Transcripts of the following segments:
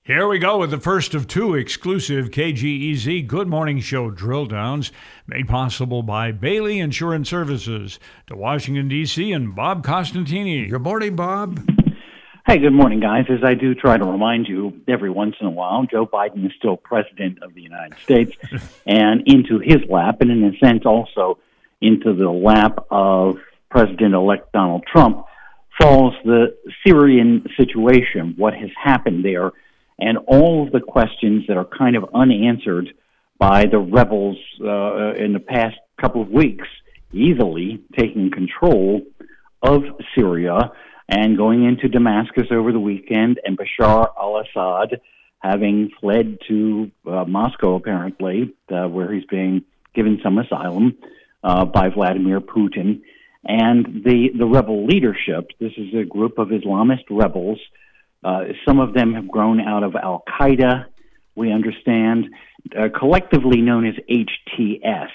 Here we go with the first of two exclusive KGEZ Good Morning Show drill downs made possible by Bailey Insurance Services. To Washington, D.C. and Bob Costantini. Good morning, Bob. Hey, good morning, guys. As I do try to remind you every once in a while, Joe Biden is still president of the United States, and into his lap, and in a sense also into the lap of President-elect Donald Trump, falls the Syrian situation, what has happened there, and all of the questions that are kind of unanswered by the rebels in the past couple of weeks, easily taking control of Syria and going into Damascus over the weekend, and Bashar al-Assad having fled to Moscow, apparently, where he's being given some asylum by Vladimir Putin. And the rebel leadership, this is a group of Islamist rebels. Some of them have grown out of Al-Qaeda, we understand, collectively known as HTS.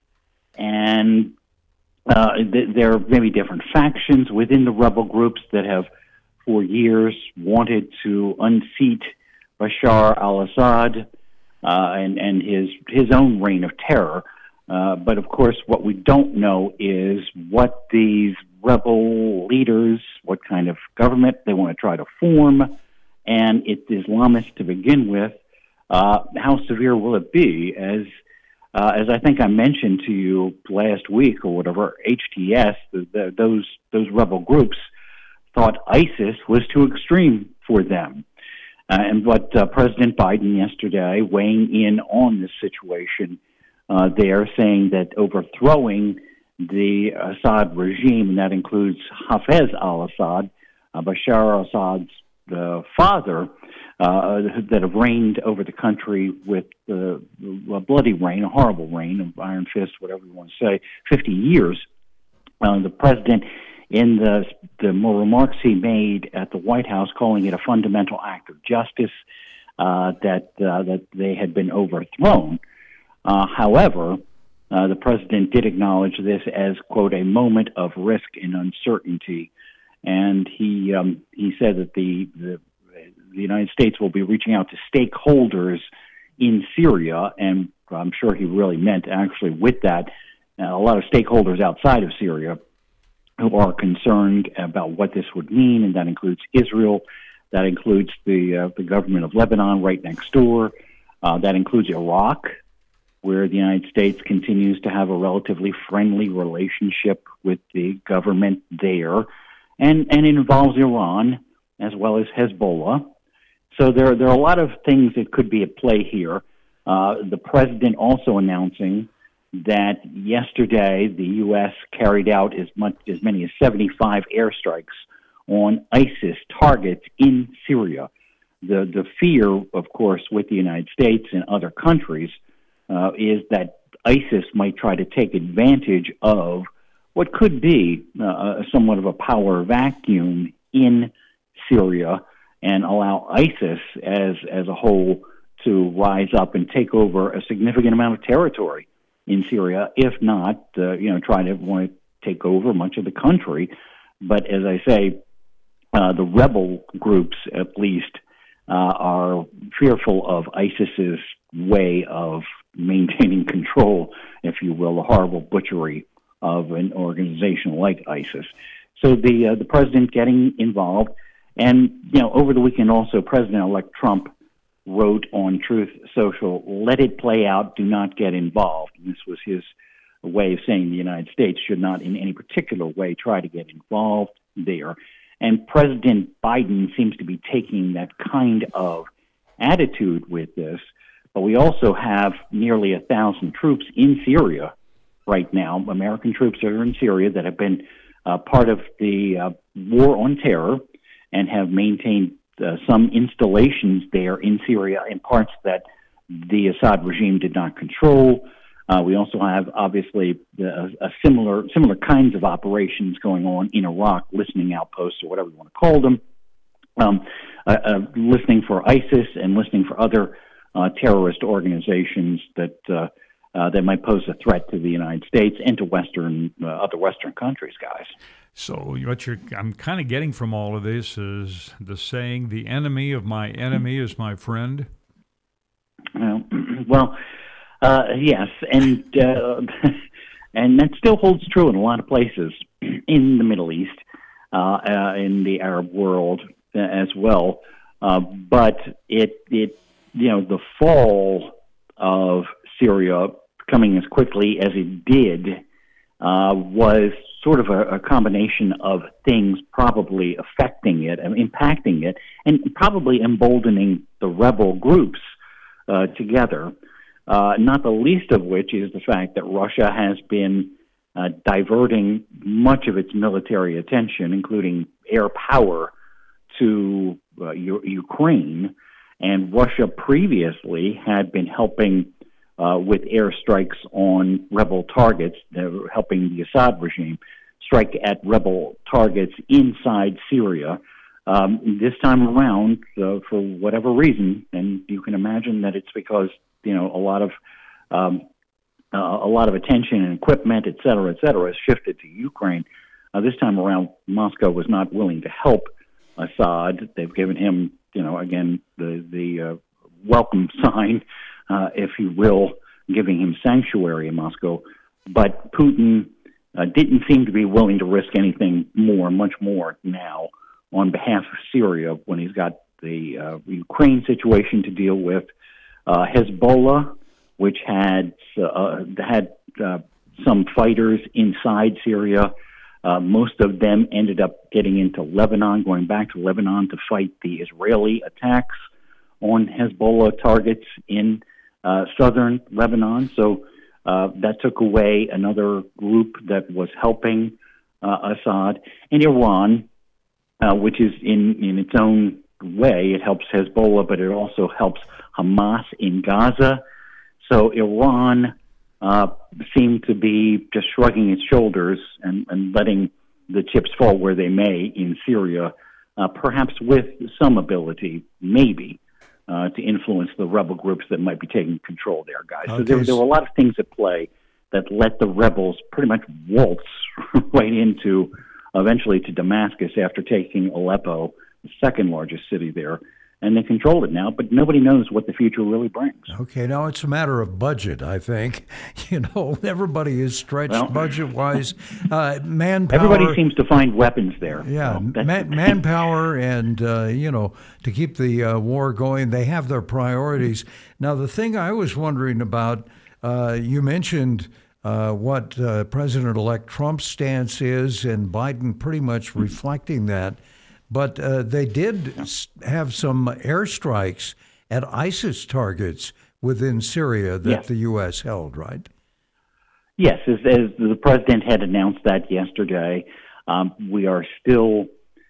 And there are maybe different factions within the rebel groups that have, for years, wanted to unseat Bashar al-Assad and his own reign of terror. But, of course, what we don't know is what these rebel leaders, what kind of government they want to try to form, and it's Islamist to begin with. How severe will it be? As I think I mentioned to you last week or whatever, HTS, those rebel groups thought ISIS was too extreme for them. And what President Biden yesterday, weighing in on this situation, they are saying that overthrowing the Assad regime, and that includes Hafez al-Assad, Bashar al-Assad's father, that have reigned over the country with a bloody reign, a horrible reign, of iron fist, whatever you want to say, 50 years. The president, in the remarks he made at the White House, calling it a fundamental act of justice, that they had been overthrown. However, the president did acknowledge this as, quote, a moment of risk and uncertainty. And he said that the United States will be reaching out to stakeholders in Syria, and I'm sure he really meant actually with that a lot of stakeholders outside of Syria who are concerned about what this would mean, and that includes Israel, that includes the government of Lebanon right next door, that includes Iraq, where the United States continues to have a relatively friendly relationship with the government there, and it involves Iran as well as Hezbollah. So there are a lot of things that could be at play here. The president also announcing that yesterday the U.S. carried out as many as 75 airstrikes on ISIS targets in Syria. The fear, of course, with the United States and other countries is that ISIS might try to take advantage of what could be somewhat of a power vacuum in Syria and allow ISIS as a whole to rise up and take over a significant amount of territory in Syria, if not, try to want to take over much of the country. But as I say, the rebel groups, at least, are fearful of ISIS's way of maintaining control, if you will, the horrible butchery of an organization like ISIS. So the president getting involved, and over the weekend also, President-elect Trump wrote on Truth Social, "Let it play out, do not get involved." And this was his way of saying the United States should not in any particular way try to get involved there. And President Biden seems to be taking that kind of attitude with this. But we also have nearly 1,000 troops in Syria right now, American troops that are in Syria that have been part of the war on terror and have maintained some installations there in Syria in parts that the Assad regime did not control. We also have, obviously, a similar kinds of operations going on in Iraq, listening outposts or whatever you want to call them, listening for ISIS and listening for other terrorist organizations that that might pose a threat to the United States and to other Western countries, guys. So I'm kind of getting from all of this is the saying, "The enemy of my enemy is my friend." Well, yes, and and that still holds true in a lot of places in the Middle East, in the Arab world as well. But the fall of Syria coming as quickly as it did was sort of a combination of things probably affecting it and impacting it, and probably emboldening the rebel groups together. Not the least of which is the fact that Russia has been diverting much of its military attention, including air power, to Ukraine. And Russia previously had been helping with airstrikes on rebel targets, helping the Assad regime strike at rebel targets inside Syria. This time around, for whatever reason, and you can imagine that it's because a lot of attention and equipment, et cetera, has shifted to Ukraine. This time around, Moscow was not willing to help Assad. They've given him, again, the welcome sign, if you will, giving him sanctuary in Moscow. But Putin didn't seem to be willing to risk anything much more now on behalf of Syria when he's got the Ukraine situation to deal with. Hezbollah, which had some fighters inside Syria. Most of them ended up getting into Lebanon, going back to Lebanon to fight the Israeli attacks on Hezbollah targets in southern Lebanon. So that took away another group that was helping Assad. And Iran, which is in its own way, it helps Hezbollah, but it also helps Hamas in Gaza. So Iran seemed to be just shrugging its shoulders and letting the chips fall where they may in Syria, perhaps with some ability, maybe, to influence the rebel groups that might be taking control there, guys. Okay. So there were a lot of things at play that let the rebels pretty much waltz right into, eventually to Damascus after taking Aleppo, the second largest city there. And they control it now, but nobody knows what the future really brings. Okay, now it's a matter of budget, I think. Everybody is stretched budget-wise. Manpower. Everybody seems to find weapons there. Yeah, manpower and, to keep the war going, they have their priorities. Now, the thing I was wondering about, you mentioned what President-elect Trump's stance is, and Biden pretty much reflecting that. But they did have some airstrikes at ISIS targets within Syria that the U.S. held, right? Yes, as the president had announced that yesterday, we are still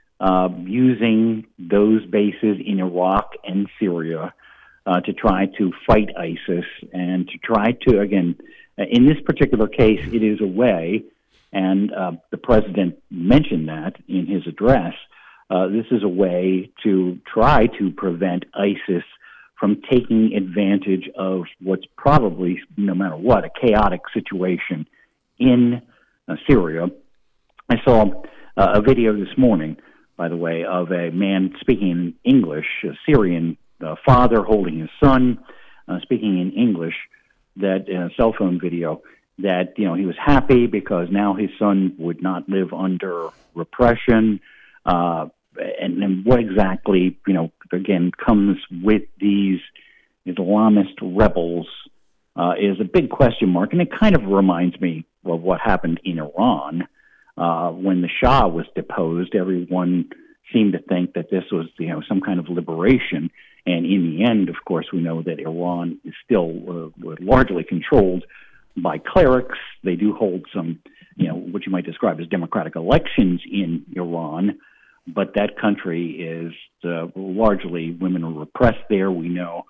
using those bases in Iraq and Syria to try to fight ISIS and to try to, again, in this particular case, it is a way, and the president mentioned that in his address, this is a way to try to prevent ISIS from taking advantage of what's probably, no matter what, a chaotic situation in Syria. I saw a video this morning, by the way, of a man speaking in English, a Syrian father holding his son, speaking in English, that cell phone video, that he was happy because now his son would not live under repression. And what exactly, again, comes with these Islamist rebels is a big question mark. And it kind of reminds me of what happened in Iran when the Shah was deposed. Everyone seemed to think that this was, some kind of liberation. And in the end, of course, we know that Iran is still largely controlled by clerics. They do hold some, what you might describe as democratic elections in Iran. But that country is largely, women are repressed there, we know,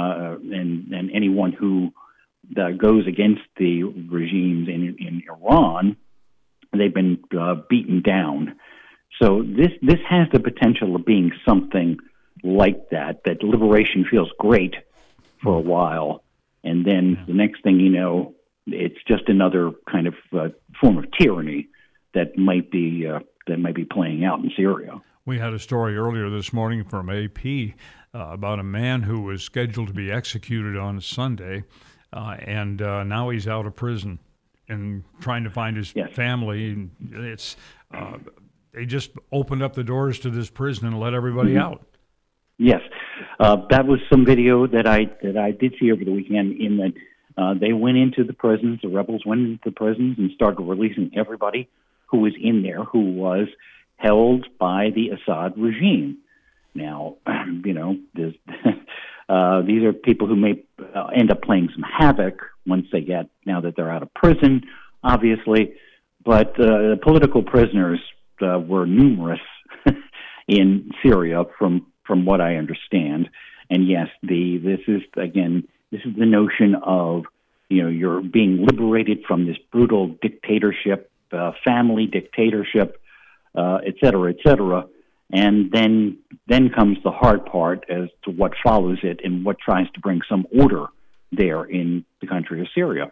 and anyone who goes against the regimes in Iran, they've been beaten down. So this has the potential of being something like that liberation feels great for a while, and then the next thing you know, it's just another kind of form of tyranny that might be playing out in Syria. We had a story earlier this morning from AP about a man who was scheduled to be executed on Sunday, and now he's out of prison and trying to find his family. It's they just opened up the doors to this prison and let everybody out. Yes, that was some video that I did see over the weekend. In that they went into the prisons, the rebels went into the prisons and started releasing everybody who was in there who was held by the Assad regime. Now, these are people who may end up playing some havoc now that they're out of prison, obviously. But the political prisoners were numerous in Syria, from what I understand. And yes, this is the notion of you're being liberated from this brutal dictatorship, family dictatorship, et cetera, et cetera. And then comes the hard part as to what follows it and what tries to bring some order there in the country of Syria.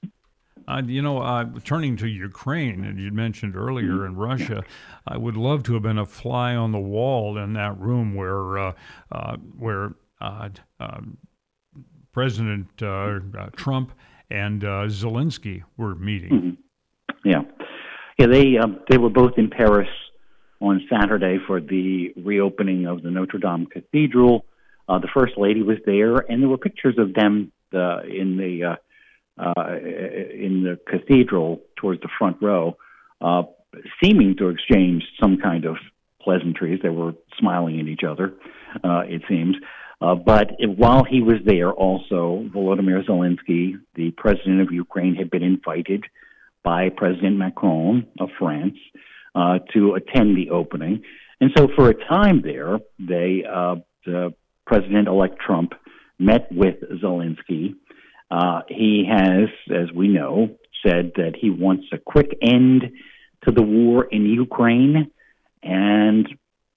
Turning to Ukraine, and you mentioned earlier in Russia, I would love to have been a fly on the wall in that room where President Trump and Zelensky were meeting. Mm-hmm. Yeah. They were both in Paris on Saturday for the reopening of the Notre Dame Cathedral. The First Lady was there, and there were pictures of them in the cathedral towards the front row, seeming to exchange some kind of pleasantries. They were smiling at each other, it seems. But while he was there, also, Volodymyr Zelensky, the president of Ukraine, had been invited by President Macron of France to attend the opening. And so for a time there, the President-elect Trump met with Zelensky. He has, as we know, said that he wants a quick end to the war in Ukraine. And,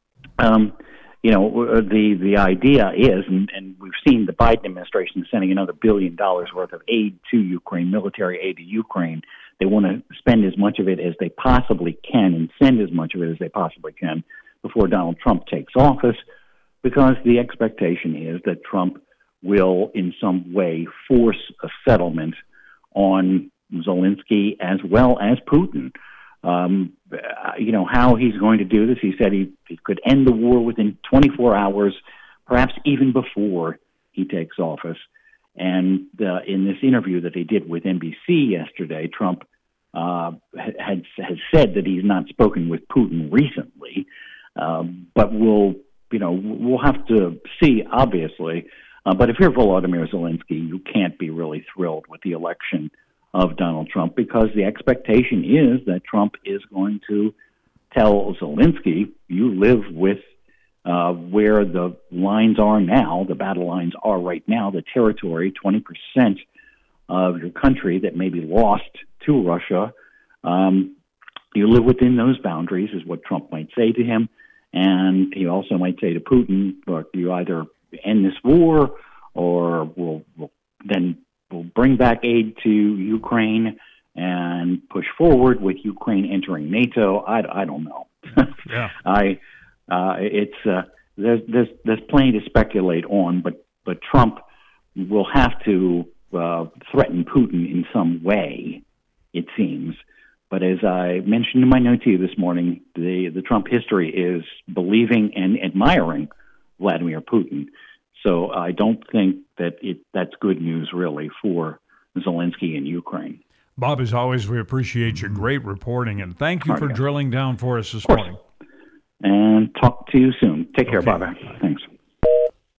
the idea is, and we've seen the Biden administration sending another $1 billion worth of aid to Ukraine, military aid to Ukraine. They want to spend as much of it as they possibly can and send as much of it as they possibly can before Donald Trump takes office, because the expectation is that Trump will in some way force a settlement on Zelensky as well as Putin. How he's going to do this, he said he could end the war within 24 hours, perhaps even before he takes office. And in this interview that he did with NBC yesterday, Trump has said that he's not spoken with Putin recently, but we'll have to see, obviously. But if you're Volodymyr Zelensky, you can't be really thrilled with the election of Donald Trump, because the expectation is that Trump is going to tell Zelensky, you live with where the lines are now, the battle lines are right now, the territory, 20% of your country that may be lost to Russia. You live within those boundaries, is what Trump might say to him. And he also might say to Putin, look, you either end this war or we'll bring back aid to Ukraine and push forward with Ukraine entering NATO. I don't know. Yeah. There's plenty to speculate on, but Trump will have to threaten Putin in some way, it seems. But as I mentioned in my note to you this morning, the Trump history is believing and admiring Vladimir Putin. So I don't think that's good news, really, for Zelensky in Ukraine. Bob, as always, we appreciate your great reporting, and thank you for drilling down for us this morning. And talk to you soon. Take care. Bye-bye. Thanks.